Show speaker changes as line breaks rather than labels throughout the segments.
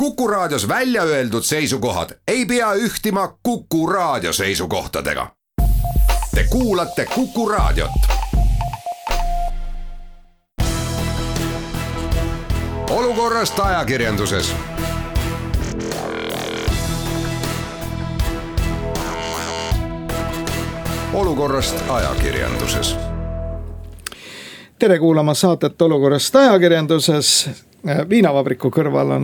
Kuku Raadios välja öeldud seisukohad ei pea ühtima Kuku Raadio seisukohtadega. Te kuulate Kuku Raadiot. Olukorrast ajakirjanduses. Olukorrast ajakirjanduses.
Tere kuulama saadet Olukorrast ajakirjanduses. Viinavabriku kõrval on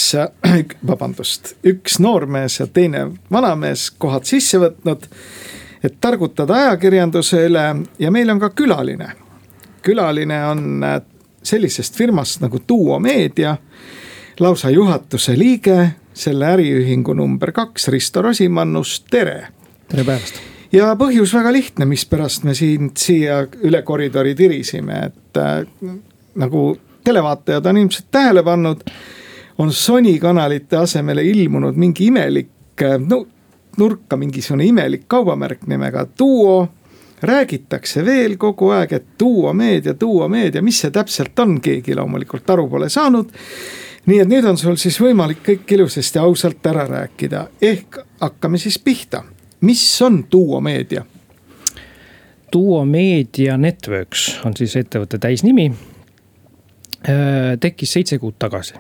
üks noormees ja teine vanamees kohad sisse võtnud, et targutada ajakirjanduse üle, ja meil on ka külaline. Külaline on sellisest firmast nagu Duo Meedia, lausa juhatuse liige, selle äriühingu number 2, Risto Rosimannus, tere!
Tere päevast!
Ja põhjus väga lihtne, mispärast me siia üle koridori tirisime, et nagu televaatajad on ilmselt tähele pannud, on Sony kanalite asemele ilmunud mingi imelik, nurka mingisugune imelik kaubamärk nimega Duo. Räägitakse veel kogu aeg, et Duo Meedia, mis see täpselt on, keegi loomulikult aru pole saanud. Nii et nüüd on sul siis võimalik kõik ilusasti ausalt ära rääkida. Ehk hakkame siis pihta. Mis on Duo Meedia?
Duo Media Networks on siis ettevõtte täisnimi. Tekkis 7 kuud tagasi.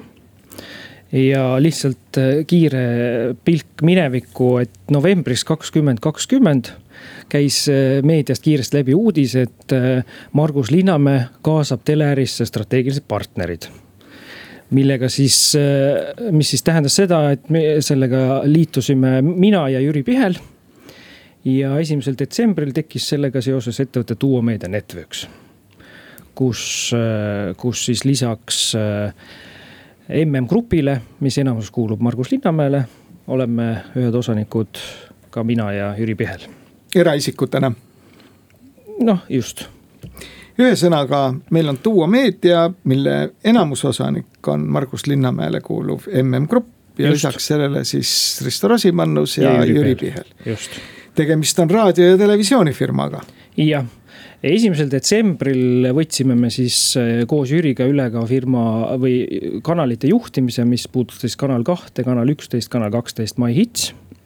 Ja lihtsalt kiire pilk minevikku, et novembris 2020 käis meediast kiiresti läbi uudis, et Margus Linnamäe kaasab teleärisse strateegilised partnerid. Mis siis tähendas seda, et me sellega liitusime mina ja Jüri Pihel. Ja 1. detsembril tekkis sellega seoses ettevõtte Duo Media Networks, kus siis lisaks MM Grupile, mis enamus kuulub Margus Linnamäele, oleme ühed osanikud ka mina ja Jüri Pihel.
Eraisikutena?
Just.
Ühesõnaga, meil on Duo Meedia, mille enamusosanik on Margus Linnamäele kuuluv MM Grupp ja lisaks sellele siis Risto Rosimannus ja Jüri Pihel.
Just.
Tegemist on raadio- ja televisioonifirmaga.
Ja 1. detsembril võtsime me siis koos Jüriga üle ka firma või kanalite juhtimise, mis puudutas kanal 2, kanal 11, kanal 12 My Hits.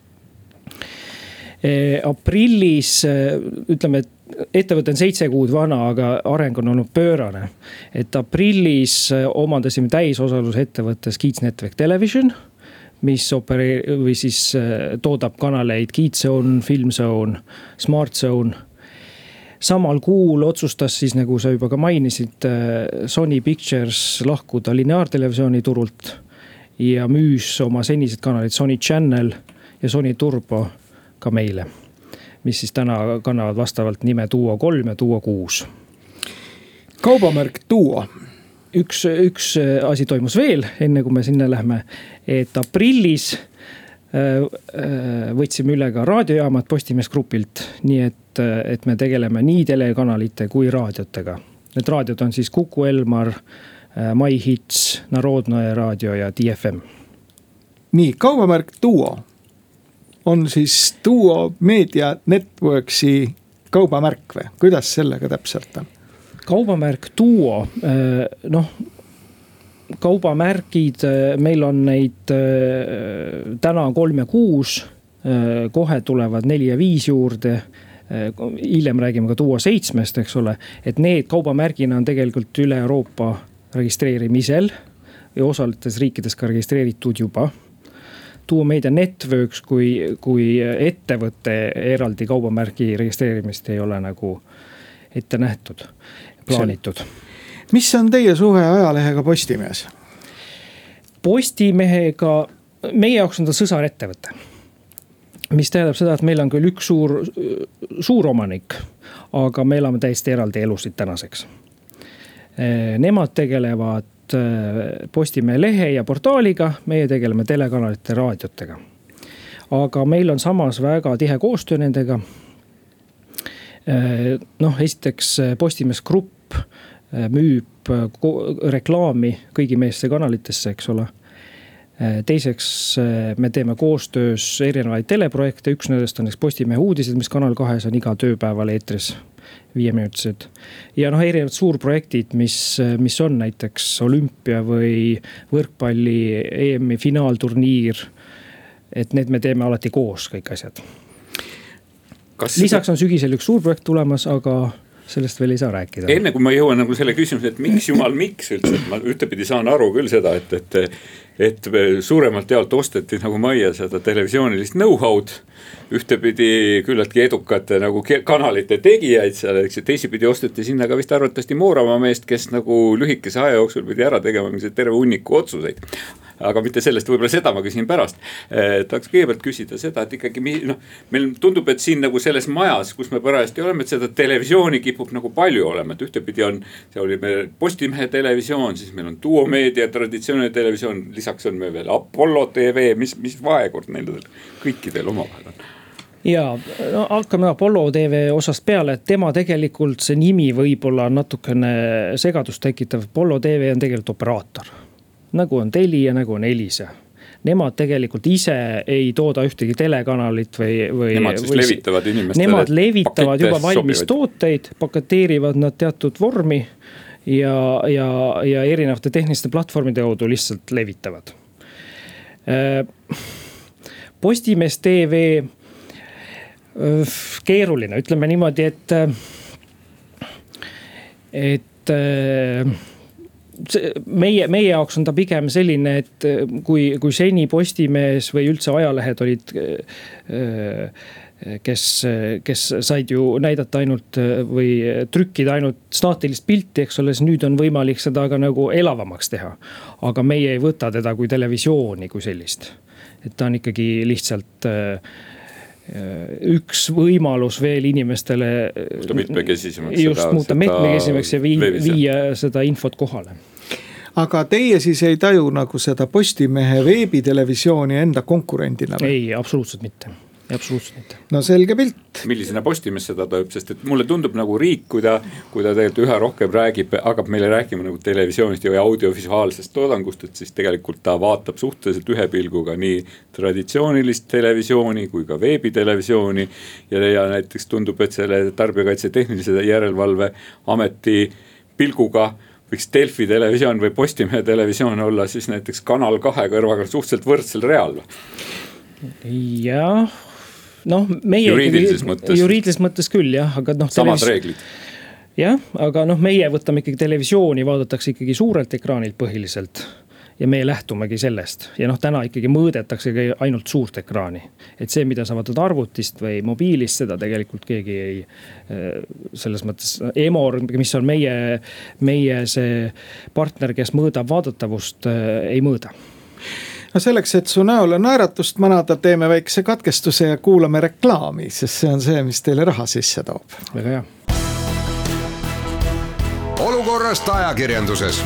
Aprillis, ütleme, et ettevõte on 7 kuud vana, aga areng on olnud pöörane. Et aprillis omandasime täisosalus ettevõttes Kids Network Television, mis toodab kanaleid Kidzone, Filmzone, Smartzone. Samal kuul otsustas siis, nagu sa juba ka mainisid, Sony Pictures lahkuda lineaartelevisiooni turult ja müüs oma senised kanalid Sony Channel ja Sony Turbo ka meile, mis siis täna kannavad vastavalt nime Duo 3 ja Duo 6.
Kaubamärk Duo.
Üks asi toimus veel, enne kui me sinna lähme, et aprillis võtsime üle ka raadiojaamad Postimees Grupilt, nii et me tegeleme nii telekanalite kui raadiotega. Need raadiod on siis Kuku Elmar, My Hits, Narodnoje raadio ja DFM.
Nii, kaubamärk Duo on siis Duo Media Networksi kaubamärk või? Kuidas sellega täpselt on?
Kaubamärk Duo, kaubamärgid, meil on neid täna 3 ja 6, kohe tulevad 4 ja 5 juurde, hiljem räägime ka Duo 7-st, eks ole, et need kaubamärgina on tegelikult üle Euroopa registreerimisel ja osaletes riikides ka registreeritud juba. Duo Media Networks kui ettevõtte eraldi kaubamärgi registreerimist ei ole nagu ette nähtud, plaanitud.
Mis on teie suhe ajalehega Postimees?
Postimehega, meie jaoks on ta sõsar ettevõte. Mis tähendab seda, et meil on küll üks suur omanik, aga me elame täiesti eraldi elusid tänaseks. Nemad tegelevad Postimehe lehe ja portaaliga, meie tegeleme telekanalite raadiotega. Aga meil on samas väga tihe koostöö nendega. Esiteks Postimees Grupp müüb reklaami kõigi meeste kanalitesse, eks ole. Teiseks me teeme koostöös erinevaid teleprojekte, üks nendest on Postimehe uudised, mis kanal 2 on iga tööpäeval eetris. 5-minutised. Ja erinevad suurprojektid, mis on näiteks olümpia või võrkpalli EM-i finaalturniir, et need me teeme alati koos kõik asjad. Lisaks on sügisel üks suurprojekt tulemas, aga sellest veel ei saa rääkida.
Enne kui ma jõuan nagu selle küsimuse, et miks üldse, et ma ühtepidi saan aru küll seda, et suuremalt jaolt osteti nagu majja seda televisioonilist know-how'd, ühtepidi küllaltki edukate nagu kanalite tegijaid seal, eks teisipidi osteti sinna ka vist arvatavasti Mooramaa meest, kes nagu lühikese aja jooksul pidi ära tegema terve hunniku otsuseid. Aga mitte sellest, võib-olla seda ma küsin pärast. Tahaks kõigepealt küsida seda, et ikkagi meil tundub, et siin nagu selles majas, kus me parajasti oleme, et seda televisiooni kipub nagu palju olema, et ühtepidi see oli meil Postimehe televisioon, siis meil on Duo Meedia traditsiooniline televisioon, lisaks on meil veel Apollo TV, mis vaekord neil kõikidel omavahel on.
Ja hakkame Apollo TV osast peale, et tema tegelikult see nimi võib-olla natukene segadust tekitav. Apollo TV on tegelikult operaator. Nagu on Telia, nagu on Elisa. Nemad tegelikult ise ei tooda ühtegi telekanalit või
nemad siis levitavad inimestele.
Nemad levitavad juba valmis tooteid, paketeerivad nad teatud vormi ja erinevate tehniliste platvormide kaudu lihtsalt levitavad. Postimees TV keeruline, ütleme niimoodi, et meie jaoks on ta pigem selline, et kui seni Postimees või üldse ajalehed olid, kes said ju näidata ainult või trükkida ainult staatilist pilti, eks ole, siis nüüd on võimalik seda ka nagu elavamaks teha. Aga meie ei võta teda kui televisiooni kui sellist. Et ta on ikkagi lihtsalt üks võimalus veel inimestele muuta mitmekesimaks ja viia seda infot kohale.
Aga teie siis ei taju nagu seda Postimehe veebitelevisiooni enda konkurendina?
Ei, absoluutselt mitte.
No selge pilt.
Millisena Postimees seda tajub, sest et mulle tundub nagu riik, kui ta tegelikult üha rohkem hakkab meile rääkima nagu televisioonist ja audiovisuaalsest toodangust, et siis tegelikult ta vaatab suhteliselt ühe pilguga nii traditsioonilist televisiooni kui ka veebitelevisiooni ja näiteks tundub, et selle Tarbijakaitse Tehnilise Järelevalve Ameti pilguga võiks Delfi televisioon või Postimehe televisioon olla siis näiteks Kanal 2 kõrvaga suhteliselt võrdsel real.
Jah, meie juriidilises mõttes küll, jah, aga
samad reeglid.
Jah, aga meie võtame ikkagi televisiooni, vaadatakse ikkagi suurelt ekraanilt põhiliselt ja meie lähtumegi sellest. Ja täna ikkagi mõõdetakse ainult suurt ekraani. Et see, mida sa vaatad arvutist või mobiilist, seda tegelikult keegi ei, selles mõttes Emor, mis on meie see partner, kes mõõdab vaadatavust, ei mõõda.
No selleks, et su näole naeratust manada, teeme väikse katkestuse ja kuulame reklaami, sest see on see, mis teile raha sisse toob.
Väga hea.
Olukorrast ajakirjanduses.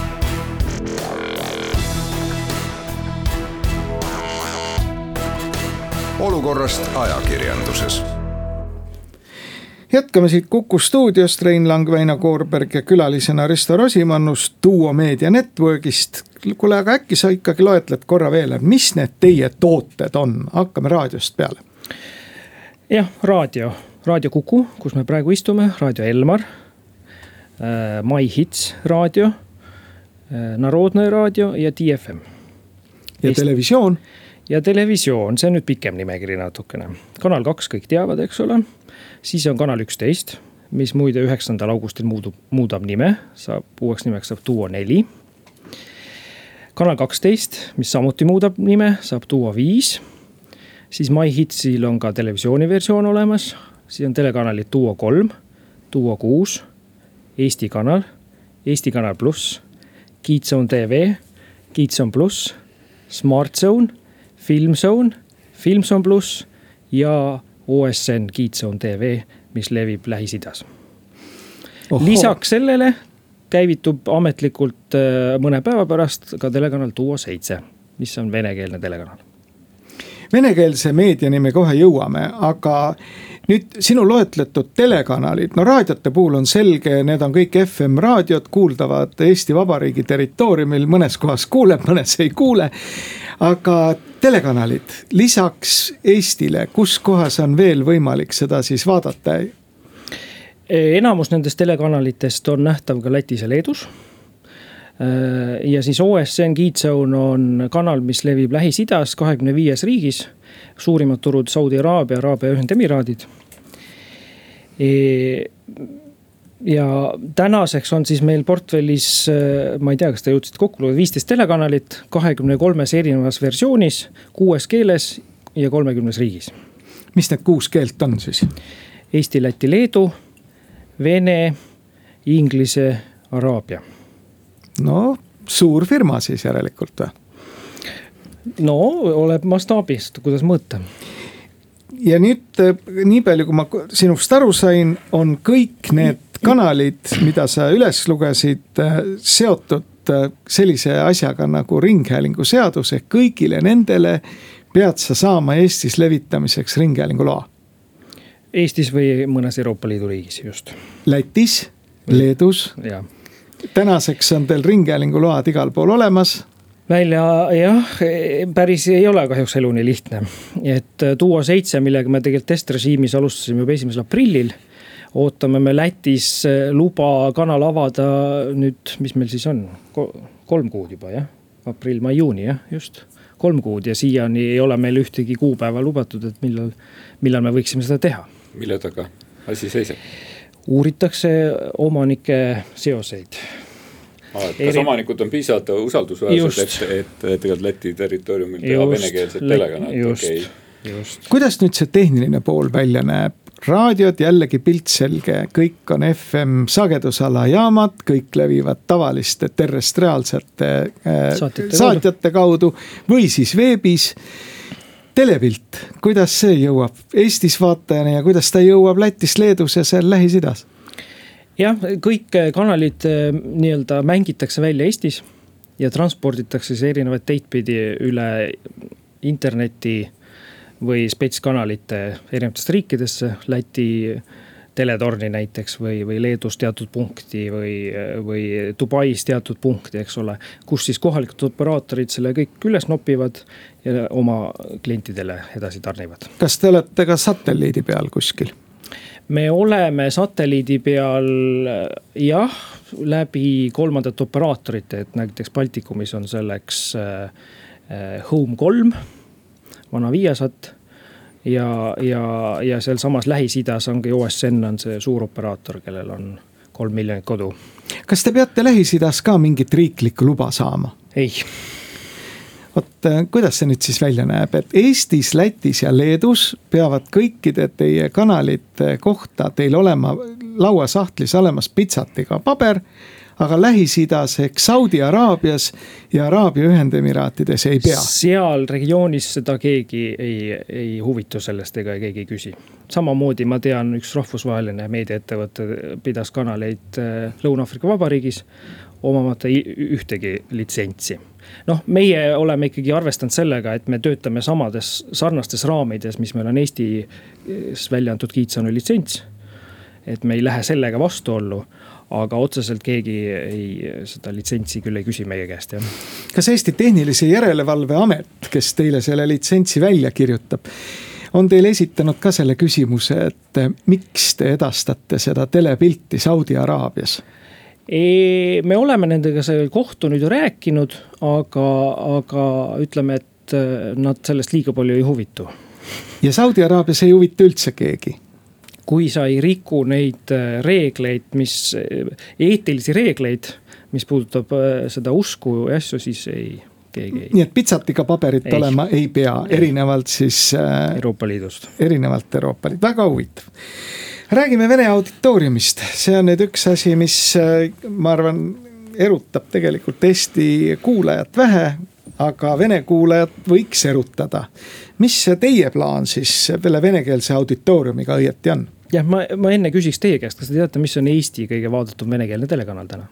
Olukorrast ajakirjanduses.
Jätkame siit Kuku stuudiost, Rein Lang, Väino Koorberg ja külalisena Risto Rosimannus Duo Media Networkist. Kuule, aga äkki sa ikkagi loetled korra veel, mis need teie tooted on? Hakkame raadiost peale.
Jah, raadio Kuku, kus me praegu istume, raadio Elmar, My Hits raadio, Narodne raadio ja TFM.
Ja televisioon?
Ja televisioon, see on nüüd pikem nimekiri natukene. Kanal 2 kõik teavad, eks ole. Siis on Kanal 11, mis muide 9. augustil muudab nime, uueks nimeks saab Duo 4. Kanal 12, mis samuti muudab nime, saab Duo 5. Siis My Hitsil on ka televisiooni versioon olemas. Siis on telekanalid Duo 3, Duo 6, Eesti Kanal, Eesti Kanal Plus, Kidzone TV, Kidzone Plus, Smart Zone, Filmzone, Filmzone Plus ja OSN Kidzone TV, mis levib Lähis-Idas. Lisaks sellele käivitub ametlikult mõne päeva pärast ka telekanal Duo 7, mis on venekeelne telekanal.
Venekeelse meedia nime kohe jõuame, aga nüüd sinu loetletud telekanalid, raadiote puhul on selge, need on kõik FM raadiod, kuuldavad Eesti Vabariigi territooriumil, mõnes kohas kuuleb, mõnes ei kuule, aga telekanalid lisaks Eestile, kus kohas on veel võimalik seda siis vaadata?
enamus nendest telekanalitest on nähtav ka Lätis ja Leedus. Ja siis OSN Kiitzone on kanal, mis levib Lähis-Idas 25 riigis. Suurimad turud Saudi Araabia, Araabia Ühendemiraadid. Ja tänaseks on siis meil portfellis, ma ei tea, kas te jõudsid kokku 15 telekanalit 23 erinevas versioonis, 6 keeles ja 30 riigis.
Mis need 6 keelt on siis?
Eesti, Läti, Leedu, Vene, Inglise, Araabia.
No suur firma siis järelikult või?
No oleb mastaabist, kuidas mõõta.
Ja nüüd nii palju, kui ma sinust aru sain, on kõik need kanalid, mida sa üles lugesid, seotud sellise asjaga nagu ringhäälingu seadus, ehk kõigile nendele pead sa saama Eestis levitamiseks ringhäälingu loa.
Eestis või mõnes Euroopa Liidu riigis just.
Lätis, Leedus.
Ja.
Tänaseks on teil ringhäälingu load igal pool olemas.
Välja jah, päris ei ole kahjuks elu nii lihtne. Et Duo 7, millega me tegelikult testrežiimis alustasime juba 1. aprillil. Ootame me Lätis luba kanal avada nüüd, mis meil siis on? 3 kuud juba, jah? Aprill, mai, juuni, jah, just. 3 kuud ja siiani ei ole meil ühtegi kuupäeva lubatud, et millal me võiksime seda teha.
Mille taga asi seisab?
Uuritakse omanike seoseid.
Kas omanikud on piisavalt usaldusväärsed, et tegelikult Läti territooriumil teha venekeelset telekanat?
Just.
Kuidas nüüd see tehniline pool välja näeb? Raadiod jällegi pilt selge, kõik on FM sagedusala jaamad, kõik levivad tavaliste terrestriaalsete saatjate kaudu või siis veebis. Telepilt, kuidas see jõuab Eestis vaatajana ja kuidas ta jõuab Lätis, Leedus ja seal Lähis-Idas?
Jah, kõik kanalid nii-öelda mängitakse välja Eestis ja transporditakse siis erinevaid teidpidi üle interneti või spetskanalite erinevatest riikidesse, Läti teletorni näiteks või Leedus teatud punkti või Dubais teatud punkti, eks ole, kus siis kohalikud operaatorid selle kõik üles nopivad ja oma klientidele edasi tarnivad.
Kas te olete ka satelliidi peal kuskil?
Me oleme satelliidi peal jah, läbi 3. operaatorite, et näiteks Baltikumis on selleks Home 3, vana Viasat ja seal samas Lähis-Idas ongi OSN on see suur operaator, kellel on 3 miljonit kodu.
Kas te peate Lähis-Idas ka mingit riiklikku luba saama?
Ei.
Kuidas see nüüd siis välja näeb, et Eestis, Lätis ja Leedus peavad kõikide teie kanalite kohta teil olema lauasahtlis olemas pitsatiga paber, aga Lähis-Idas ehk Saudi Araabias ja Araabia Ühendemiraatides ei pea.
Seal regioonis seda keegi ei huvitu sellest ega keegi ei küsi. Samamoodi ma tean, üks rahvusvaheline meediaettevõte pidas kanaleid Lõuna-Afrika Vabariigis omamata ühtegi litsentsi. Meie oleme ikkagi arvestanud sellega, et me töötame samades sarnastes raamides, mis meil on Eestis välja antud Kiitzone litsents, et me ei lähe sellega vastuollu, aga otseselt keegi seda litsentsi küll ei küsi meie käest. Jah.
Kas Eesti Tehnilise Järelevalve Amet, kes teile selle litsentsi välja kirjutab, on teile esitanud ka selle küsimuse, et miks te edastate seda telepilti Saudi Araabias?
Me oleme nendega kohtunud ja rääkinud, aga ütleme, et nad sellest liiga palju ei huvitu.
Ja Saudi Araabias ei huvita üldse keegi?
Kui sa ei riku neid reegleid, eetilisi reegleid, mis puudutab seda usku ja asju, siis keegi ei. Nii
et pitsatiga paberit olema ei pea, erinevalt siis
Euroopa Liidust.
Erinevalt Euroopa Liidust, väga huvitav. Räägime Vene auditooriumist, see on nüüd üks asi, mis ma arvan erutab tegelikult Eesti kuulajat vähe, aga vene kuulajat võiks erutada. Mis teie plaan siis selle venekeelse auditooriumiga õieti on?
Jah, ma enne küsiks teie käest, kas te teate, mis on Eesti kõige vaadatud venekeelne telekanal täna?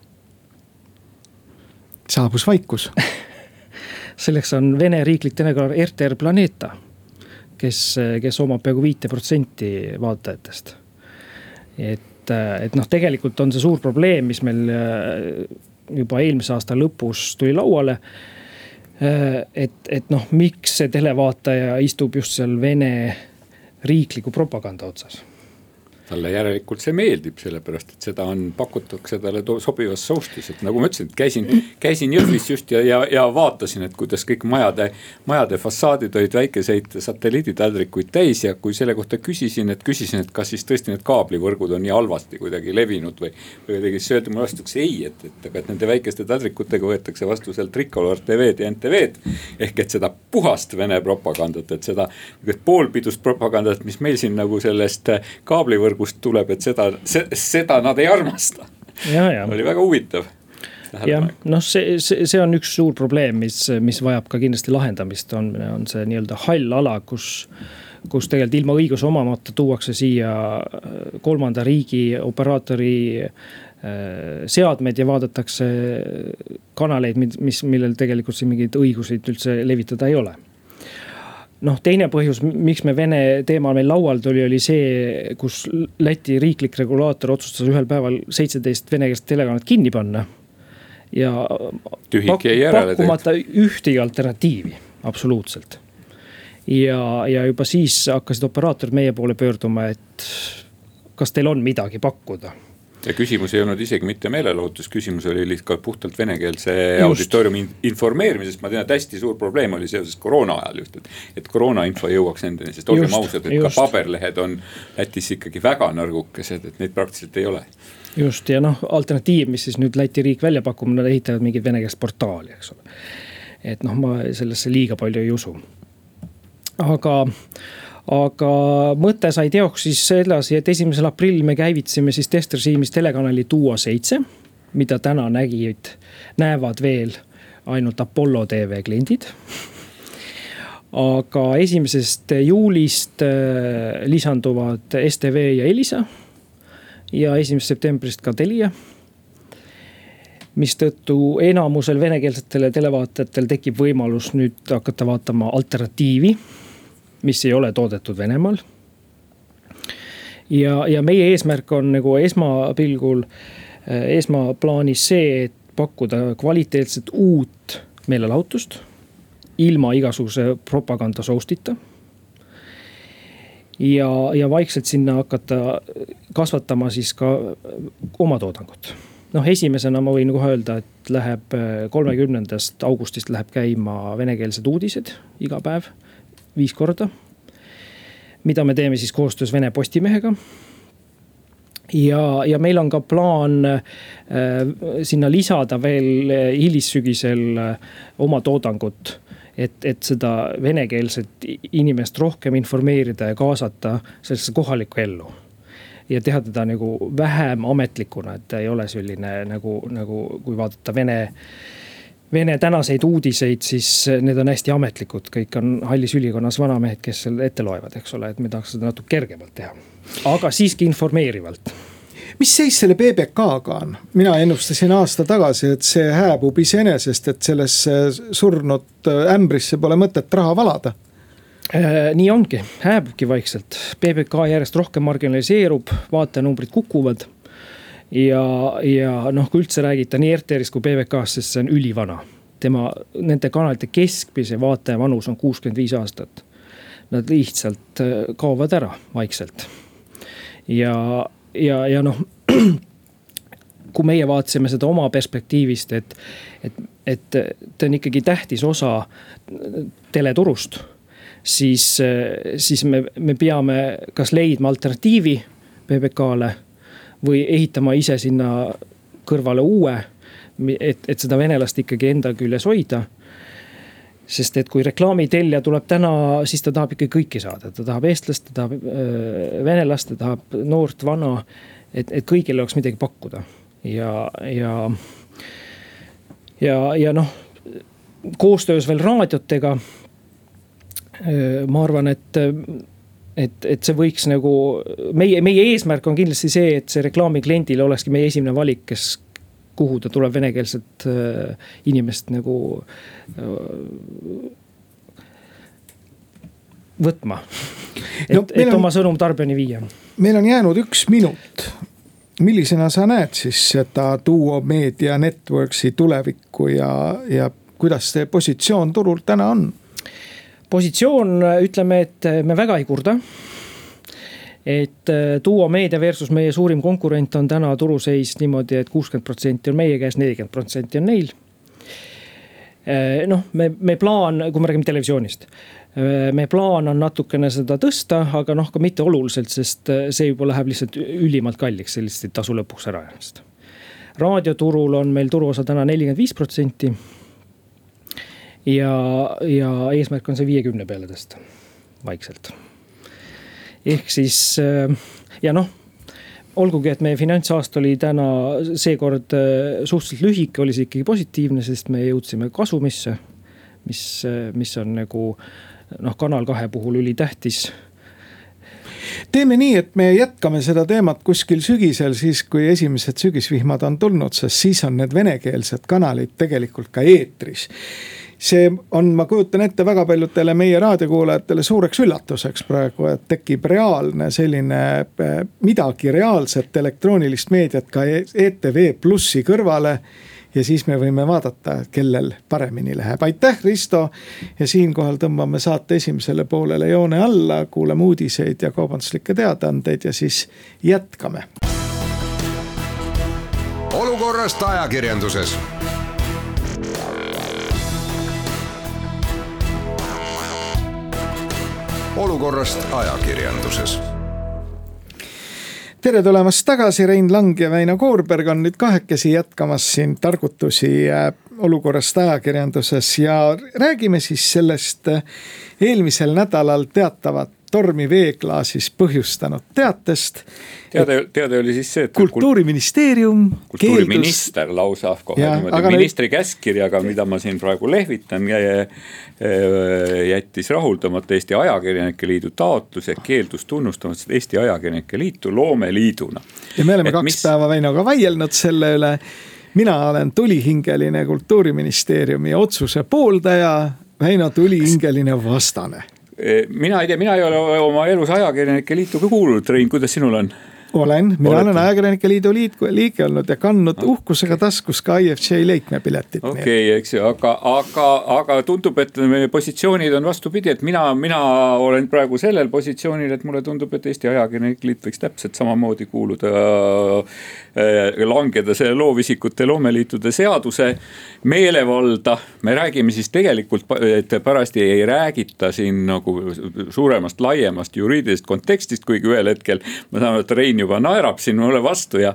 Saabus vaikus.
Selleks on Vene riiklik telekanal RTR Planeta, kes omab peaaegu 5% vaatajatest. Et tegelikult on see suur probleem, mis meil juba eelmise aasta lõpus tuli lauale, et miks see televaataja istub just seal Vene riikliku propaganda otsas.
talle järelikult see meeldib, sellepärast et seda on pakutakse talle sobivas soustis, et nagu ma ütlesin, et käisin Jõhvis just ja vaatasin, et kuidas kõik majade fassaadid olid väikeseid satelliiditaldrikuid täis ja kui selle kohta küsisin, et kas siis tõesti need kaablivõrgud on nii halvasti kuidagi levinud või kuidagi siis öeldi mulle vastuks ei, et nende väikeste taldrikutega võetakse vastu seal Tricolor TV-d ja NTV-d ehk et seda puhast Vene propagandat, et seda poolpidust propagandat, mis meil siin nagu sellest kaablivõrgust tuleb, et seda nad ei armasta. Oli väga huvitav.
jah, noh see on üks suur probleem, mis vajab ka kindlasti lahendamist, on see nii-öelda hall ala, kus tegelikult ilma õiguse omamata tuuakse siia kolmanda riigi operaatori seadmed ja vaadatakse kanaleid, millel tegelikult siin mingeid õiguseid üldse levitada ei ole. Noh, teine põhjus, miks me Vene teema meil laual tuli, oli see, kus Läti riiklik regulaator otsustas ühel päeval 17 venekeelset telekanalit kinni panna ja pakkumata ühtegi alternatiivi, absoluutselt. Ja juba siis hakkasid operaatorid meie poole pöörduma, et kas teil on midagi pakkuda.
Ja küsimus ei olnud isegi mitte meelelahutus, küsimus oli lihtsalt puhtalt venekeelse auditooriumi informeerimisest. Ma tean, et hästi suur probleem oli seoses koroona ajal just, et koroona info jõuaks endani, sest olgem ausad, et ka paberlehed on Lätis ikkagi väga nõrgukesed, et neid praktiliselt ei ole.
Just, ja noh, alternatiiv, mis siis nüüd Läti riik välja pakub, nad ehitavad mingid venekeelset portaali, eks ole. Et noh, ma sellesse liiga palju ei usu. Aga mõte sai teoks siis edasi, et 1. aprillil me käivitsime siis testrežiimis telekanali Duo 7, mida täna näevad veel ainult Apollo TV kliendid. Aga 1. juulist lisanduvad STV ja Elisa ja 1. septembrist ka Telia, mistõttu enamusel venekeelsetele televaatajatele tekib võimalus nüüd hakata vaatama alternatiivi, mis ei ole toodetud Venemaal. Ja meie eesmärk on nagu esmaplaanis see, et pakkuda kvaliteetset uut meelelahutust ilma igasuguse propaganda soustita. Ja vaikselt sinna hakata kasvatama siis ka oma toodangut. Noh, esimesena ma võin kohe öelda, et läheb 30. augustist läheb käima venekeelsed uudised iga päev. 5 korda, mida me teeme siis koostöös Vene Postimehega. Ja meil on ka plaan sinna lisada veel hilissügisel oma toodangut, et seda venekeelset inimest rohkem informeerida ja kaasata sellesse kohalikku ellu. Ja teha teda nagu vähem ametlikuna, et ei ole selline nagu kui vaadata Vene tänaseid uudiseid, siis need on hästi ametlikud, kõik on hallis ülikonnas vanamehed, kes selle ette loevad, eks ole, et me tahaks seda natuke kergemalt teha. Aga siiski informeerivalt.
Mis seis selle PBK-ga on? Mina ennustasin aasta tagasi, et see hääbub iseenesest, et sellesse surnud ämbrisse pole mõtet raha valada.
Nii ongi, hääbubki vaikselt. PBK järjest rohkem marginaliseerub, vaatajanumbrid kukuvad. Ja noh, kui üldse räägita nii RTR-ist kui PBK-st, sest see on ülivana. Nende kanalite keskmise vaataja vanus on 65 aastat. Nad lihtsalt kaovad ära vaikselt. Ja noh, kui meie vaatasime seda oma perspektiivist, et ta on ikkagi tähtis osa teleturust, siis me peame kas leidma alternatiivi PBK-le või ehitama ise sinna kõrvale uue, et seda venelast ikkagi enda küljes hoida. Sest et kui reklaamitelja tuleb täna, siis ta tahab ikka kõiki saada. Ta tahab eestlast, ta tahab venelast, ta tahab noort, vana, et kõigile oleks midagi pakkuda. Ja noh, koostöös veel raadiotega, ma arvan, et see võiks nagu, meie eesmärk on kindlasti see, et see reklaami kliendile olekski meie esimene valik, kuhu ta tuleb venekeelset inimest nagu võtma. Et oma sõnum tarbijani viia.
Meil on jäänud 1 minut. Millisena sa näed siis seda Duo Media Networksi tulevikku ja kuidas see positsioon turul täna on?
Positsioon, ütleme, et me väga ei kurda. et Duo Meedia versus meie suurim konkurent on täna turuseis niimoodi, et 60% on meie käes, 40% on neil. Noh, me plaan, kui me räägime televisioonist, me plaan on natukene seda tõsta, aga noh, ka mitte oluliselt, sest see juba läheb lihtsalt ülimalt kalliks, sellist ei tasu lõpuks ära jäämast. Raadioturul on meil turuosa täna 45% ja eesmärk on see 50 peale tõsta vaikselt. Ehk siis, ja noh, olgugi, et meie finantsaasta oli täna seekord suhteliselt lühike, oli see ikkagi positiivne, sest me jõudsime kasumisse, mis on nagu Kanal 2 puhul ülitähtis.
Teeme nii, et me jätkame seda teemat kuskil sügisel, siis kui esimesed sügisvihmad on tulnud, sest siis on need venekeelsed kanalid tegelikult ka eetris. See on, ma kujutan ette väga paljudele meie raadiokuulajatele suureks üllatuseks praegu, et tekib reaalne selline midagi reaalset elektroonilist meediat ka ETV Plussi kõrvale ja siis me võime vaadata, kellel paremini läheb. Aitäh, Risto! Ja siinkohal tõmbame saate esimesele poolele joone alla, kuuleme uudiseid ja kaubanduslikke teadaandeid ja siis jätkame.
Olukorrast ajakirjanduses. Olukorrast ajakirjanduses.
Tere tulemast tagasi, Rein Lang ja Väino Koorberg on nüüd kahekesi jätkamas siin targutusi olukorrast ajakirjanduses ja räägime siis sellest eelmisel nädalal teatavat tormi veeklaasis põhjustanud teatest.
Teade oli siis see, et
Kultuuriministeerium
lausa ministri käskkirjaga, mida ma siin praegu lehvitan, jättis rahuldamata Eesti Ajakirjanike Liidu taotluse, keeldus tunnustamata Eesti Ajakirjanike Liitu loomeliiduna.
Ja me oleme kaks päeva Väinoga vaielnud selle üle. Mina olen tulihingeline Kultuuriministeeriumi otsuse pooldaja, Väino tulihingeline vastane.
Mina ei tea, mina ei ole oma elus Ajakirjanike Liitu kuulunud, Rein, kuidas sinul on?
Olen, mina olen Ajakirjanike Liidu liige olnud ja kandnud uhkusega taskus ka IFJ leikmepiletit.
Okei, eks ju, aga tundub, et meie positsioonid on vastupidi, et mina olen praegu sellel positsioonil, et mulle tundub, et Eesti Ajakirjanike Liit võiks täpselt samamoodi kuuluda, langeda selle loovisikute loomeliitude seaduse meelevalda. Me räägime siis tegelikult, et parasti ei räägita siin nagu suuremast, laiemast juriidilisest kontekstist, kuigi ühel hetkel ma saan, et Rein juba naerab siin mulle vastu ja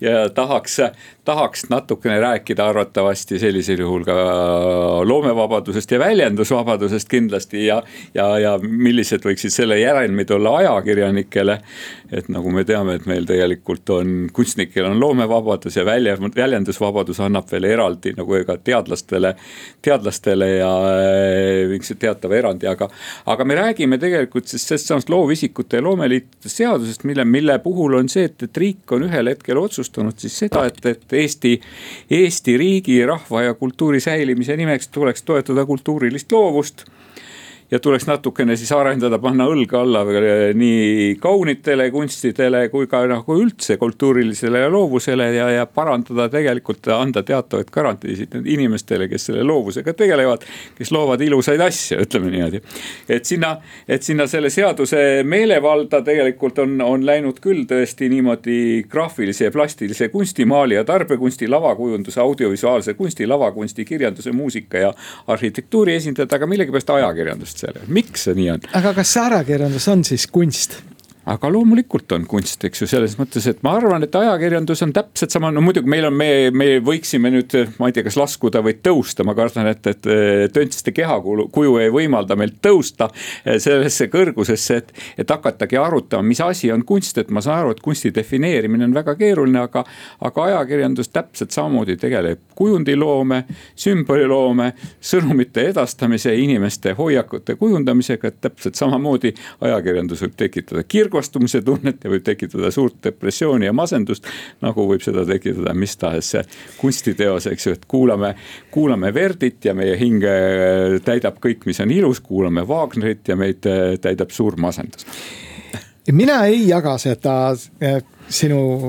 tahaks natukene rääkida arvatavasti sellisel juhul ka loomevabadusest ja väljendusvabadusest kindlasti ja millised võiksid selle järelmid olla ajakirjanikele, et nagu me teame, et meil tegelikult on kunstnikel on loomevabadus ja väljendusvabadus annab veel eraldi nagu ega teadlastele ja teatava erandi, aga me räägime tegelikult sellest samast loovisikute ja loomeliitude seadusest, mille puhul on see, et riik on ühel hetkel otsustanud siis seda, et Eesti riigi, rahva ja kultuuri säilimise nimeks tuleks toetada kultuurilist loovust ja tuleks natukene siis arendada, panna õlga alla nii kaunitele kunstidele kui ka nagu üldse kultuurilisele ja loovusele ja parandada tegelikult, anda teatavaid garantiisid inimestele, kes selle loovusega tegelevad, kes loovad ilusaid asju, ütleme niimoodi. Et sinna selle seaduse meelevalda tegelikult on läinud küll tõesti niimoodi graafilise ja plastilise kunstimaali ja tarbekunsti, lavakujunduse, audiovisuaalse kunsti, lavakunsti, kirjanduse, muusika ja arhitektuuri esindajad, aga millegipärast ajakirjandust. Miks see nii on?
Aga kas ajakirjandus on siis kunst?
Aga loomulikult on kunst, eks ju, selles mõttes, et ma arvan, et ajakirjandus on täpselt sama, no muidugi me võiksime nüüd, ma ei tea, kas laskuda või tõusta, ma kardan, et töntsiste kehakuju ei võimalda meil tõusta sellesse kõrgusesse, et hakatagi arutama, mis asi on kunst, et ma saan aru, et kunsti defineerimine on väga keeruline, aga ajakirjandus täpselt samamoodi tegeleb kujundiloome, sümboliloome, sõnumite edastamise, inimeste hoiakute kujundamisega, et täpselt samamoodi ajakirjandus võib tekitada kirgostumise tunnet ja võib tekitada suurt depressiooni ja masendust, nagu võib seda tekitada mis tahes kunstiteos, eks ju, et kuulame Verdit ja meie hinge täidab kõik, mis on ilus, kuulame Wagnerit ja meid täidab suur masendus.
Mina ei jaga seda sinu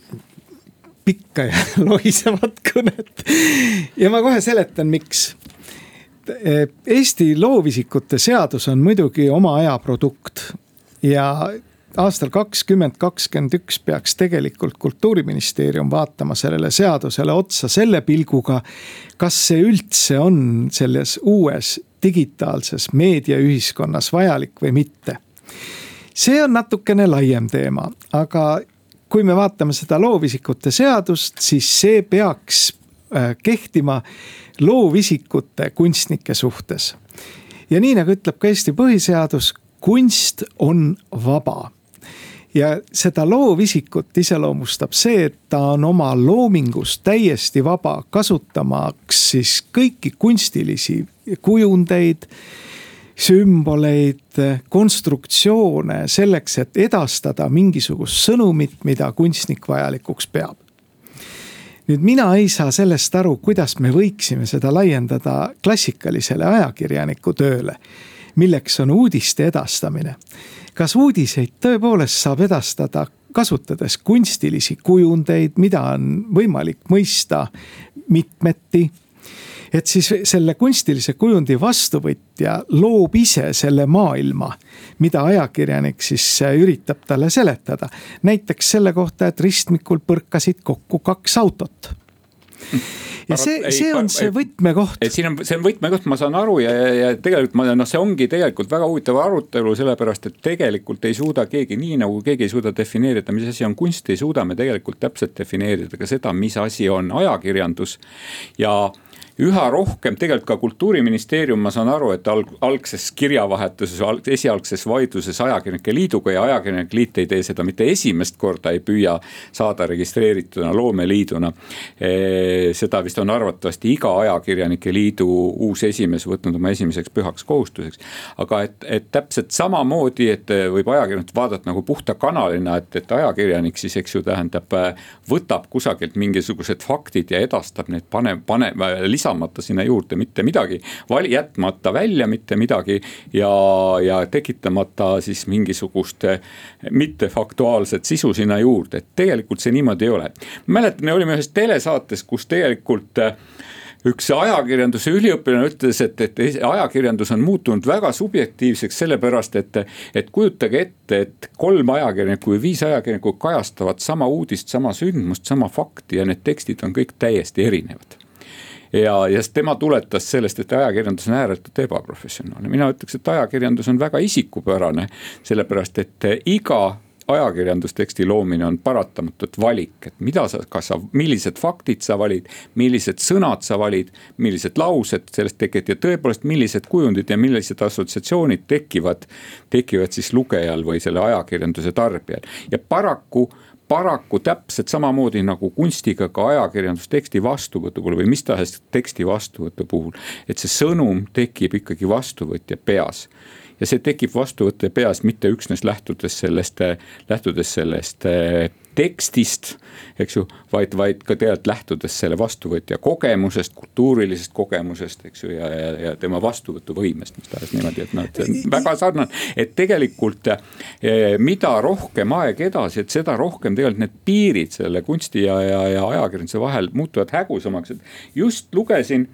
pikka ja lohisevat kõnet ja ma kohe seletan, miks. Eesti loovisikute seadus on muidugi oma aja produkt ja aastal 2021 peaks tegelikult Kultuuriministeerium vaatama sellele seadusele otsa selle pilguga, kas see üldse on selles uues digitaalses meediaühiskonnas vajalik või mitte. See on natukene laiem teema, aga kui me vaatame seda loovisikute seadust, siis see peaks kehtima loovisikute kunstnike suhtes. Ja nii nagu ütleb ka Eesti põhiseadus, kunst on vaba. Ja seda loovisikut iseloomustab see, et ta on oma loomingus täiesti vaba, kasutamaks siis kõiki kunstilisi kujundeid, sümboleid, konstruktsioone selleks, et edastada mingisugust sõnumit, mida kunstnik vajalikuks peab. Nüüd mina ei saa sellest aru, kuidas me võiksime seda laiendada klassikalisele ajakirjaniku tööle, milleks on uudiste edastamine. Kas uudiseid tõepoolest saab edastada kasutades kunstilisi kujundeid, mida on võimalik mõista mitmeti, et siis selle kunstilise kujundi vastuvõtja loob ise selle maailma, mida ajakirjanik siis üritab talle seletada. Näiteks selle kohta, et ristmikul põrkasid kokku 2 autot. Ja see on see võtmekoht.
See on võtmekoht, ma saan aru ja tegelikult see ongi tegelikult väga huvitav arutelu, sellepärast, et tegelikult ei suuda keegi, nii nagu keegi ei suuda defineerida, mis asi on kunst, ei suuda me tegelikult täpselt defineerida ka seda, mis asi on ajakirjandus ja üha rohkem tegelikult ka Kultuuriministeerium, ma saan aru, et algses kirjavahetuses, esialgses vaidluses ajakirjanike liiduga ja ajakirjanike liit ei tee seda mitte esimest korda, ei püüa saada registreerituna loomeliiduna. Seda vist on arvatavasti iga ajakirjanike liidu uus esimees võtnud oma esimeseks pühaks kohustuseks. Aga et täpselt samamoodi, et võib ajakirjanik vaadata nagu puhta kanalina, et ajakirjanik siis, eks ju, tähendab, võtab kusagilt mingisugused faktid ja edastab need, lisamata sinna juurde mitte midagi, jätmata välja mitte midagi ja tekitamata siis mingisugust mittefaktuaalset sisu sinna juurde. Et tegelikult see niimoodi ei ole. Mäletan, me olime ühes telesaates, kus tegelikult üks ajakirjanduse üliõpilane ütles, et ajakirjandus on muutunud väga subjektiivseks sellepärast, et kujutage ette, et 3 ajakirjanikku või 5 ajakirjanikku kajastavad sama uudist, sama sündmust, sama fakti ja need tekstid on kõik täiesti erinevad. Ja tema tuletas sellest, et ajakirjandus on ääretult ebaprofessionaalne. Mina ütleks, et ajakirjandus on väga isikupärane, sellepärast, et iga ajakirjandusteksti loomine on paratamatult valik, et millised faktid sa valid, millised sõnad sa valid, millised laused sellest tekivad ja tõepoolest millised kujundid ja millised assotsiatsioonid tekivad siis lugejal või selle ajakirjanduse tarbijal. Ja paraku täpselt samamoodi nagu kunstiga ka ajakirjandusteksti vastuvõtu puhul või mis tahes teksti vastuvõtu puhul, et see sõnum tekib ikkagi vastuvõtja peas. Ja see tekib vastuvõtja peas mitte üksnes lähtudes sellest tekstist, eks ju, vaid ka tegelikult lähtudes selle vastuvõtja kogemusest, kultuurilisest kogemusest, eks ju, ja tema vastuvõtuvõimest, mis tahes niimoodi, et väga sarnane, et tegelikult mida rohkem aeg edasi, et seda rohkem tegelikult need piirid selle kunsti ja ajakirjanduse vahel muutuvad hägusamaks, et just lugesin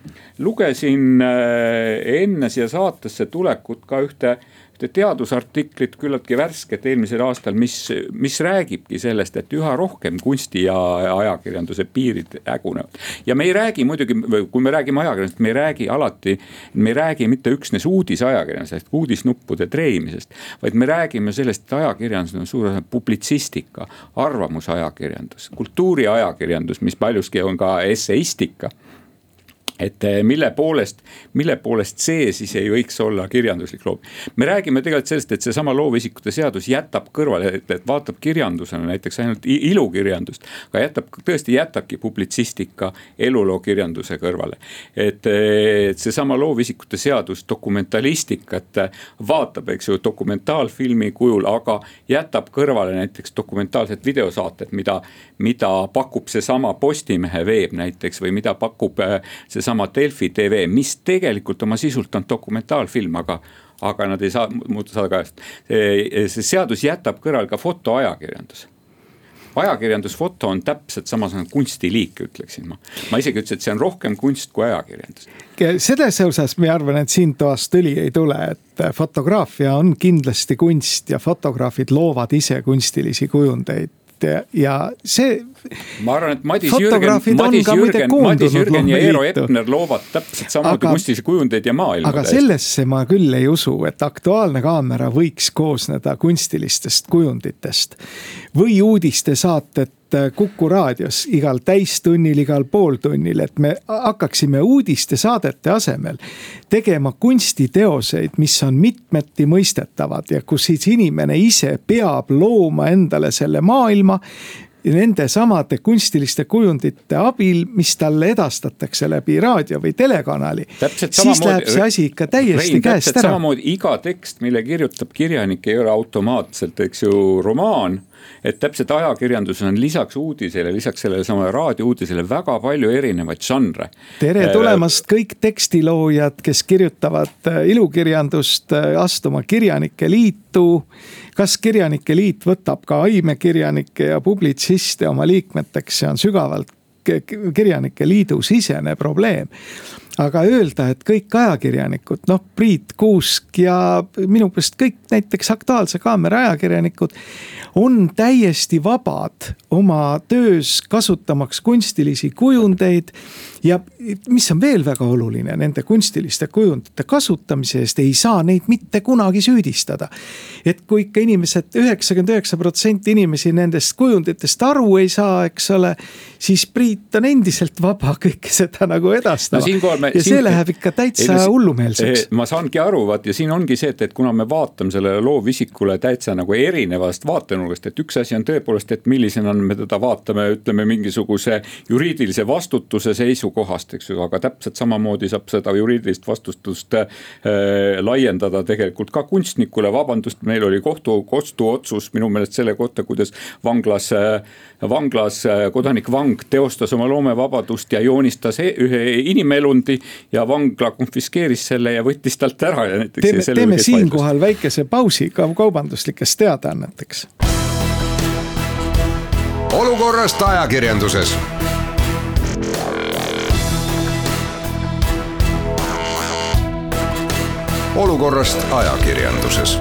enne siia saatesse tulekut ka ühte teadusartiklit küllaltki värsket eelmisel aastal, mis räägibki sellest, et üha rohkem kunsti ja ajakirjanduse piirid hägunevad. Ja me ei räägi muidugi, kui me räägime ajakirjandusest, me ei räägi mitte üksnes uudisajakirjandusest, uudisnuppude treimisest, vaid me räägime sellest, et ajakirjandus on suur publitsistika, arvamusajakirjandus, kultuuriajakirjandus, mis paljuski on ka esseistika. Et mille poolest see siis ei võiks olla kirjanduslik loom. Me räägime tegelikult sellest, et see sama loovisikute seadus jätab kõrvale, et vaatab kirjandusena näiteks ainult ilukirjandust, aga jätabki publitsistika elulookirjanduse kõrvale. Et see sama loovisikute seadus dokumentalistikat vaatab, eks ju, dokumentaalfilmi kujul, aga jätab kõrvale näiteks dokumentaalsed videosaated, mida pakub see sama Postimehe veeb näiteks või mida pakub see sama Delfi TV, mis tegelikult oma sisult on dokumentaalfilm, aga nad ei saa muuta kajast. See seadus jätab kõrval ka fotoajakirjandus. ajakirjandusfoto on täpselt samasugune kunstiliik, ütleksin ma. Ma isegi ütlesin, et see on rohkem kunst kui ajakirjandus.
Selles osas ma arvan, et siin toast tüli ei tule, et fotograafia on kindlasti kunst ja fotograafid loovad ise kunstilisi kujundeid. Ja see
ma arvan, et Madis Jürgen ja Eero Epner loovad täpselt samamoodi kunstilisi kujundeid ja maailma.
Aga sellesse ma küll ei usu, et Aktuaalne kaamera võiks koosneda kunstilistest kujunditest või uudistesaated Kuku raadios igal täistunnil, igal pooltunnil, et me hakkaksime uudistesaadete asemel tegema kunstiteoseid, mis on mitmeti mõistetavad ja kus siis inimene ise peab looma endale selle maailma nende samade kunstiliste kujundite abil, mis talle edastatakse läbi raadio või telekanali. Siis läheb see asi ikka täiesti käest ära.
Samamoodi iga tekst, mille kirjutab kirjanik, ei ole automaatselt, eks ju, romaan. Et täpselt ajakirjandus on lisaks uudisele, lisaks sellele samale raadiouudisele väga palju erinevaid žanre.
Tere tulemast kõik tekstiloojad, kes kirjutavad ilukirjandust, astuma Kirjanike Liitu. Kas Kirjanike Liit võtab ka aimekirjanike ja publitsiste oma liikmeteks, see on sügavalt Kirjanike Liidu sisene probleem. Aga öelda, et kõik ajakirjanikud, Priit Kuusk ja minu pärast kõik näiteks Aktuaalse kaamera ajakirjanikud on täiesti vabad oma töös kasutamaks kunstilisi kujundeid ja mis on veel väga oluline, nende kunstiliste kujundite kasutamise eest ei saa neid mitte kunagi süüdistada. Et kui ikka inimesed, 99% inimesi nendest kujunditest aru ei saa, eks ole, siis Priit on endiselt vaba kõike seda nagu edastama. Ja see läheb ikka täitsa hullumeelseks.
Ma saangi aru, ja siin ongi see, et kuna me vaatame sellele loovisikule täitsa nagu erinevast vaatenurgast, et üks asi on tõepoolest, et millisena me teda vaatame, ütleme mingisuguse juriidilise vastutuse seisukohast, eks ju, aga täpselt samamoodi saab seda juriidilist vastutust laiendada tegelikult ka kunstnikule. Vabandust, meil oli kohtuotsus minu meelest selle kohta, kuidas vanglas kodanik Vang teostas oma loomevabadust ja joonistas ühe inimelundi ja vangla konfiskeeris selle ja võttis talt ära. Ja
teeme siinkohal väikese pausi kaubanduslikest teadaanneteks.
Olukorrast ajakirjanduses. Olukorrast ajakirjanduses.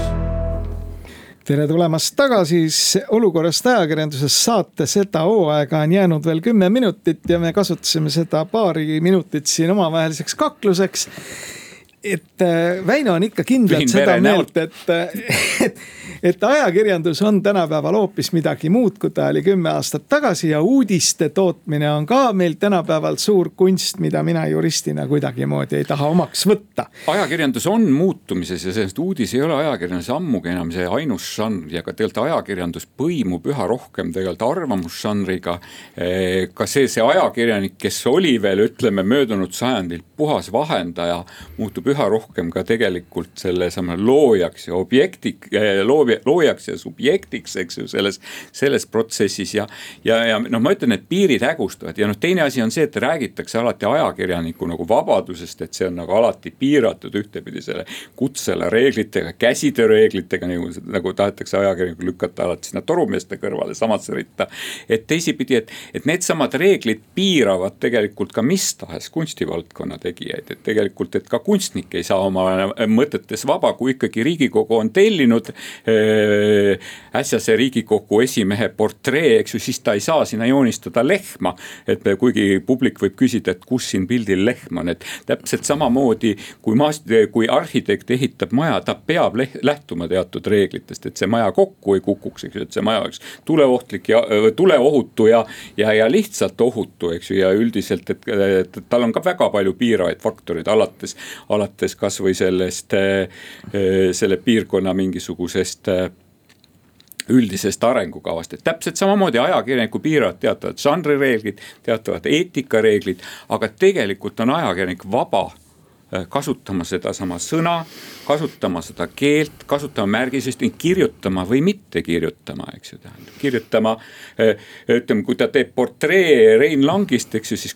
Tere tulemast tagasi Olukorrast ajakirjanduses saate. Seda hooaega on jäänud veel 10 minutit ja me kasutasime seda paari minutit siin omavaheliseks kakluseks. Et Väino on ikka kindlalt seda meelt, et ajakirjandus on tänapäeval hoopis midagi muud, kui ta oli 10 aastat tagasi ja uudiste tootmine on ka meil tänapäeval suur kunst, mida mina juristina kuidagi moodi ei taha omaks võtta.
Ajakirjandus on muutumises ja sellest uudis ei ole ajakirjandus ammugi enam see ainus žanr ja ka tegelikult ajakirjandus põimub üha rohkem tegelikult arvamusžanriga. Ka see ajakirjanik, kes oli veel, ütleme, möödunud sajandil puhas vahendaja, muutub üha rohkem ka tegelikult selle loojaks ja loojaks ja subjektiks, eks ju, selles protsessis ja ma ütlen, et piirid hägustuvad ja teine asi on see, et räägitakse alati ajakirjaniku nagu vabadusest, et see on nagu alati piiratud ühtepidi selle kutsele reeglitega, käsitööreeglitega, nagu tahetakse ajakirjaniku lükata alati sinna torumeeste kõrvale samasse ritta, et teisipidi, et need samad reeglid piiravad tegelikult ka mis tahes kunstivaldkonna tegijaid, et tegelikult, et ka kunstnik ei saa oma mõtetes vaba, kui ikkagi Riigikogu on tellinud äsja see Riigikogu esimehe portree, eks ju, siis ta ei saa sinna joonistada lehma, et kuigi publik võib küsida, et kus siin pildil lehm on, et täpselt samamoodi kui arhitekt ehitab maja, ta peab lähtuma teatud reeglitest, et see maja kokku ei kukuks, eks ju, et see maja oleks tuleohutu ja lihtsalt ohutu, eks ju, ja üldiselt, et tal on ka väga palju piiravaid faktoreid alates kas või selle piirkonna mingisugusest üldisest arengukavast, et täpselt samamoodi ajakirjaniku piiravad teatavad žanrireeglid, teatavad eetikareeglid, aga tegelikult on ajakirjanik vaba kasutama seda sama sõna, kasutama seda keelt, kasutama märgisüsti, kirjutama või mitte kirjutama, eks ju, tähendab. Kirjutama, ütleme, kui ta teeb portree Rein Langist, eks ju, siis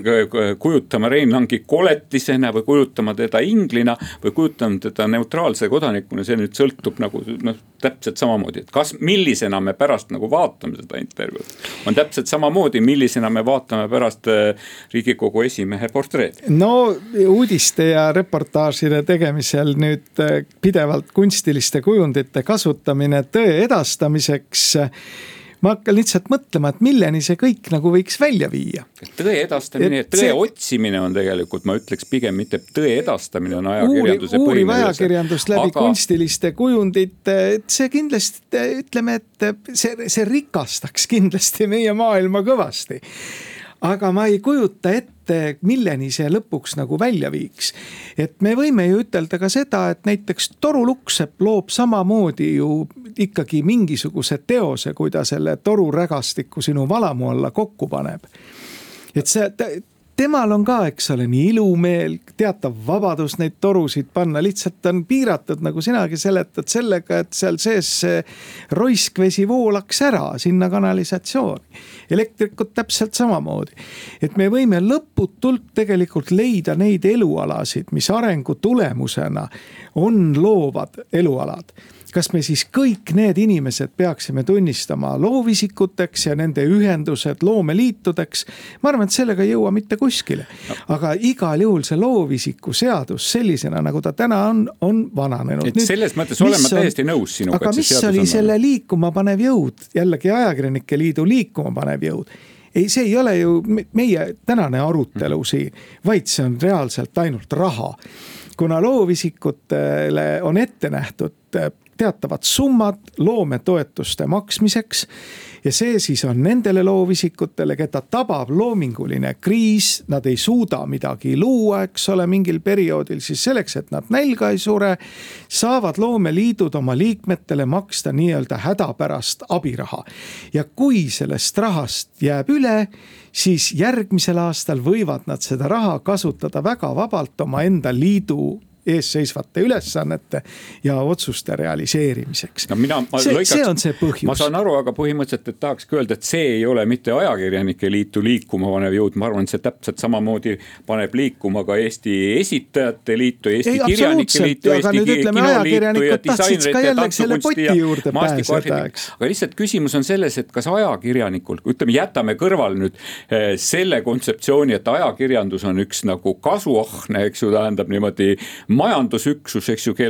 kujutama Rein Langi koletisena või kujutama teda inglina või kujutama teda neutraalse kodanikuna, see nüüd sõltub nagu täpselt samamoodi, et millisena me pärast nagu vaatame seda intervjuud. On täpselt samamoodi, millisena me vaatame pärast Riigikogu esimehe portreed.
No uudiste ja reportaažide tegemisel nüüd pidevalt kunstiliste kujundite kasutamine tõe edastamiseks. Ma hakkan lihtsalt mõtlema, et milleni see kõik nagu võiks välja viia.
Tõe edastamine, tõe otsimine on tegelikult, ma ütleks pigem mitte tõe edastamine on ajakirjanduse
uuriv ajakirjandus läbi kunstiliste kujundite, et see kindlasti, ütleme, et see rikastaks kindlasti meie maailma kõvasti. Aga ma ei kujuta ette, milleni see lõpuks nagu välja viiks. Et me võime ju ütelda ka seda, et näiteks Toru Luksepp loob samamoodi ju ikkagi mingisuguse teose, kui ta selle toru rägastiku sinu valamu alla kokku paneb. Et see, temal on ka, eks ole, nii ilumeel, teatav vabadus neid torusid panna, lihtsalt on piiratud, nagu sinagi seletad sellega, et seal sees see roiskvesi voolaks ära sinna kanalisatsiooni. Elektrikud täpselt samamoodi. Et me võime lõputult tegelikult leida neid elualasid, mis arengu tulemusena on loovad elualad. Kas me siis kõik need inimesed peaksime tunnistama loovisikuteks ja nende ühendused loomeliitudeks? Ma arvan, et sellega ei jõua mitte kuskile. Aga igal juhul see loovisiku seadus sellisena, nagu ta täna on vananenud.
Et selles mõttes olen ma täiesti nõus sinuga.
Aga mis oli selle liikuma panev jõud? Jällegi ajakirjanike liidu liikuma panev jõud. Ei, see ei ole ju meie tänane arutelu siin, vaid see on reaalselt ainult raha. Kuna loovisikutele on ette nähtud teatavad summad loometoetuste maksmiseks ja see siis on nendele loovisikutele, keda tabab loominguline kriis, nad ei suuda midagi luua, eks ole, mingil perioodil, siis selleks, et nad nälga ei sure, saavad loomeliidud oma liikmetele maksta nii-öelda hädapärast abiraha. Ja kui sellest rahast jääb üle, siis järgmisel aastal võivad nad seda raha kasutada väga vabalt oma enda liidu eesseisvate ülesannete ja otsuste realiseerimiseks.
No see on see põhjus. Ma saan aru, aga põhimõtteliselt, et tahakski öelda, et see ei ole mitte ajakirjanike liitu liikuma panev jõud. Ma arvan, et see täpselt samamoodi paneb liikuma ka Eesti esitajate liitu, Eesti kirjanike liitu, Eesti kinoliitu ja disainerite ja tantsukunsti ja maastikuarhitekti. Aga lihtsalt küsimus on selles, et kas ajakirjanikul, ütleme, jätame kõrval nüüd selle kontseptsiooni, et ajakirjandus on üks nagu kasuahne, eks ju, tähendab niimoodi majandusüksus, eks ju,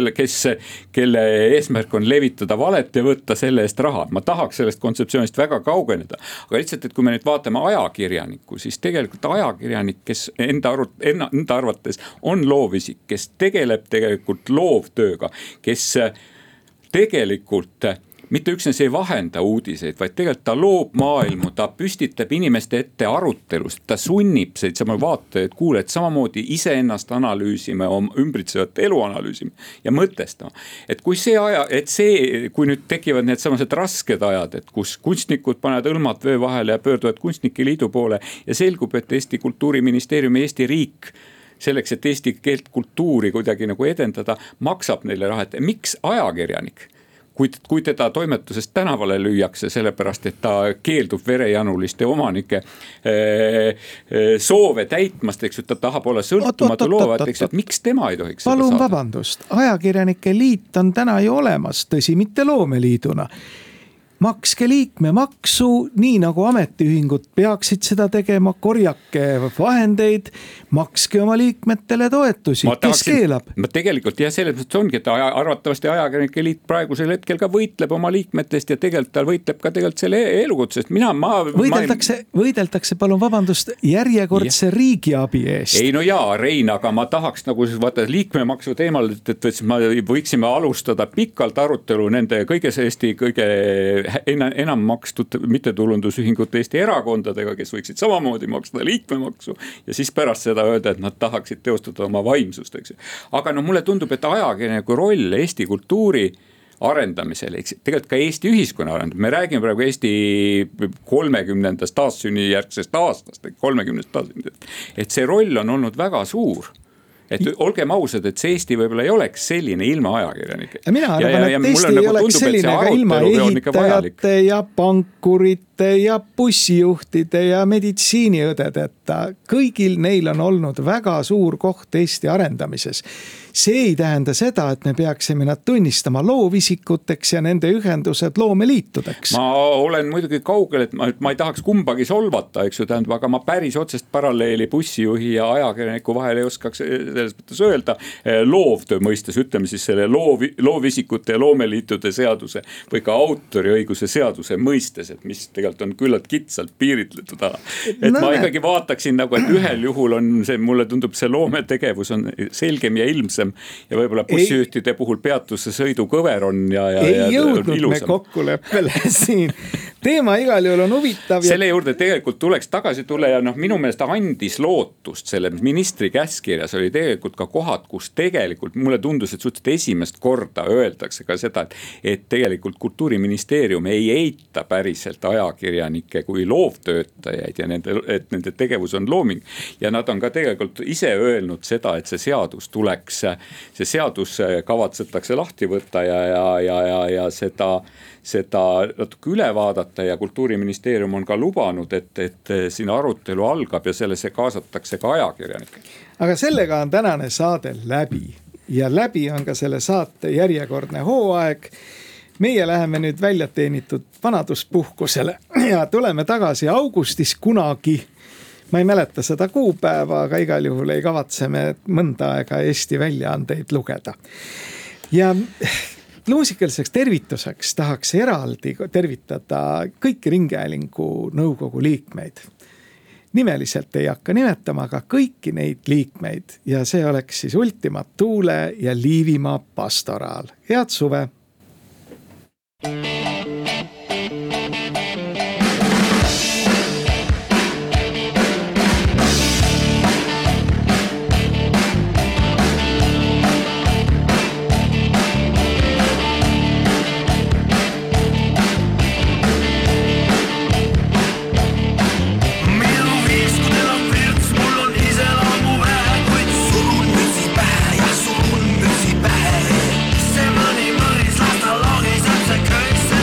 kelle eesmärk on levitada valet ja võtta selle eest raha. Ma tahaks sellest kontseptsioonist väga kaugeneda. Aga lihtsalt, et kui me nüüd vaatame ajakirjanikku, siis tegelikult ajakirjanik, kes enda arvates on loovisik, kes tegeleb tegelikult loovtööga, kes tegelikult mitte üksnes ei vahenda uudiseid, vaid tegelikult ta loob maailmu, ta püstitab inimeste ette arutelust, ta sunnib seid sama vaatajaid, kuulajad samamoodi iseennast analüüsime, ümbritsevat elu analüüsime ja mõtestama. Et kui kui nüüd tekivad need samased rasked ajad, et kus kunstnikud panevad õlmad vöö vahele ja pöörduvad kunstnike liidu poole ja selgub, et Eesti Kultuuriministeerium ja Eesti riik selleks, et eesti keelt kultuuri kuidagi nagu edendada, maksab neile raha, et miks ajakirjanik? Kui teda toimetusest tänavale lüüakse, sellepärast, et ta keeldub verejanuliste omanike soove täitmast, eks, et ta tahab olla sõltumatu loovat, eks, et miks tema ei tohiks seda saada?
Palun vabandust, ajakirjanike liit on täna ju olemas, tõsi, mitte loomeliiduna. Makske liikmemaksu, nii nagu ametiühingud peaksid seda tegema, korjake vahendeid, makske oma liikmetele toetusi, kes keelab?
Ma tegelikult jah, selles mõttes ongi, et arvatavasti ajakirjanike liit praegusel hetkel ka võitleb oma liikmetest ja tegelikult ta võitleb ka tegelikult selle elukutsest.
Võideldakse, palun vabandust, järjekordse riigiabi eest.
Ei no jaa, Rein, aga ma tahaks nagu vaata liikmemaksu teemal, et me võiksime alustada pikalt arutelu nende Eesti kõige enam makstud mittetulundusühingute Eesti erakondadega, kes võiksid samamoodi maksta liikmemaksu ja siis pärast seda öelda, et nad tahaksid teostada oma vaimsust, eks. Aga no mulle tundub, et ajakirjaniku roll Eesti kultuuri arendamisel, tegelikult ka Eesti ühiskonna arendamisel, me räägime praegu Eesti 30. taassünnijärgsest aastast, 30. taassünnijärgsest, et see roll on olnud väga suur. et olgem ausad, et see Eesti võib-olla ei oleks selline ilma ajakirjanike.
Mina arvan, et Eesti ei oleks selline ka ilma ehitajate ja pankurite ja bussijuhtide ja meditsiiniõdedeta. Kõigil neil on olnud väga suur koht Eesti arendamises. See ei tähenda seda, et me peaksime nad tunnistama loovisikuteks ja nende ühendused loomeliitudeks.
Ma olen muidugi kaugel, et ma ei tahaks kumbagi solvata, eks ju, tähendab, aga ma päris otsest paralleeli bussijuhi ja ajakirjaniku vahel ei oskaks selles mõttes öelda. Loovtöö mõistes, ütleme siis selle loovisikute ja loomeliitude seaduse või ka autoriõiguse seaduse mõistes, et mis tegelikult on küllalt kitsalt piiritletud ala. Et ma ikkagi vaataksin nagu, et ühel juhul on see, mulle tundub see loometegevus on selgem ja ilmsem ja võib-olla bussijuhtide puhul peatusse sõidukõver on ja
ei jõudnud ilusam. Me kokkuleppele siin. Teema igal juhul on huvitav.
Selle juurde tegelikult tuleks tagasi tulla ja minu meelest andis lootust selle ministri käskirjas oli tegelikult ka kohad, kus tegelikult mulle tundus, et suhteliselt esimest korda öeldakse ka seda, et tegelikult Kultuuriministeerium ei eita päriselt ajakirjanikke kui loovtöötajaid ja et nende tegevus on looming ja nad on ka tegelikult ise öelnud seda, et see seadus kavatsetakse lahti võtta ja seda natuke üle vaadata ja Kultuuriministeerium on ka lubanud, et siin arutelu algab ja sellesse kaasatakse ka ajakirjanikke.
Aga sellega on tänane saade läbi ja läbi on ka selle saate järjekordne hooaeg. Meie läheme nüüd välja teenitud vanaduspuhkusele ja tuleme tagasi augustis kunagi. Ma ei mäleta seda kuupäeva, aga igal juhul ei kavatseme mõnda aega Eesti väljaandeid lugeda. Ja muusikaliseks tervituseks tahaks eraldi tervitada kõiki Ringhäälingu nõukogu liikmeid. Nimeliselt ei hakka nimetama, aga kõiki neid liikmeid ja see oleks siis Ultima Thule ja Liivimaa Pastoraal. Head suve!
See mõni mõis lasta logiseb see köis.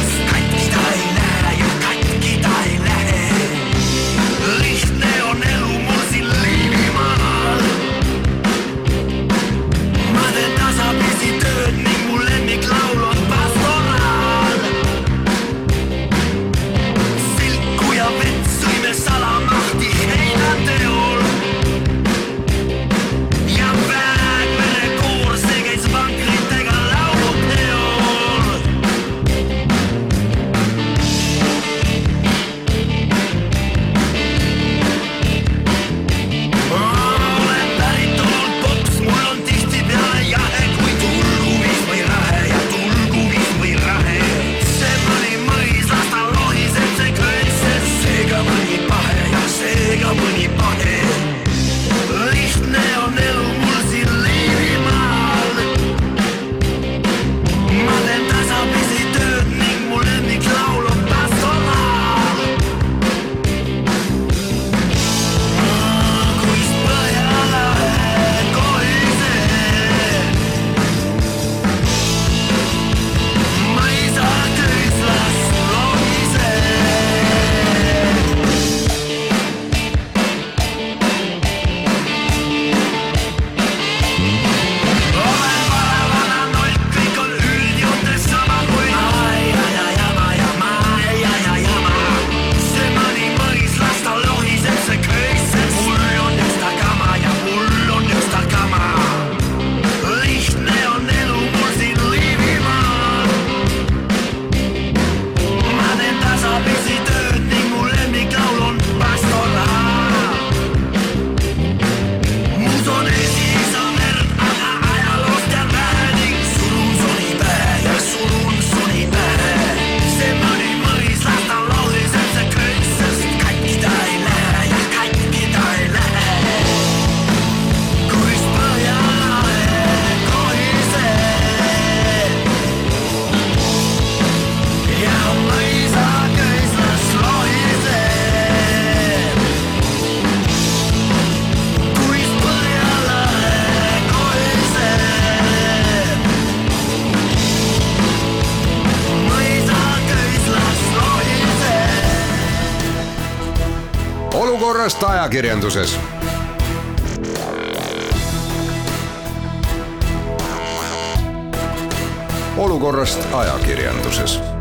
olukorrast ajakirjanduses. olukorrast ajakirjanduses